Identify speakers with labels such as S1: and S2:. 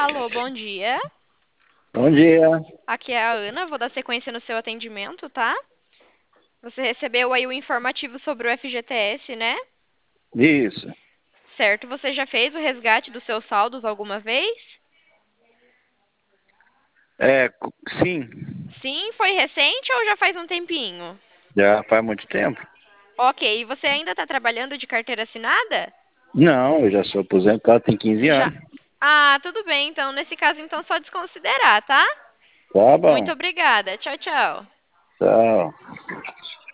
S1: Alô, bom dia.
S2: Bom dia.
S1: Aqui é a Ana, vou dar sequência no seu atendimento, tá? Você recebeu aí o informativo sobre o FGTS, né?
S2: Isso.
S1: Certo, você já fez o resgate dos seus saldos alguma vez?
S2: Sim,
S1: Sim, foi recente ou já faz um tempinho?
S2: já faz muito tempo.
S1: Ok, e você ainda está trabalhando de carteira assinada?
S2: Não, eu já sou aposentado, tem 15
S1: Já.
S2: anos.
S1: Ah, tudo bem, então nesse caso então só desconsiderar, tá?
S2: Tá
S1: Muito
S2: bom.
S1: obrigada. Tchau, tchau.
S2: Tchau.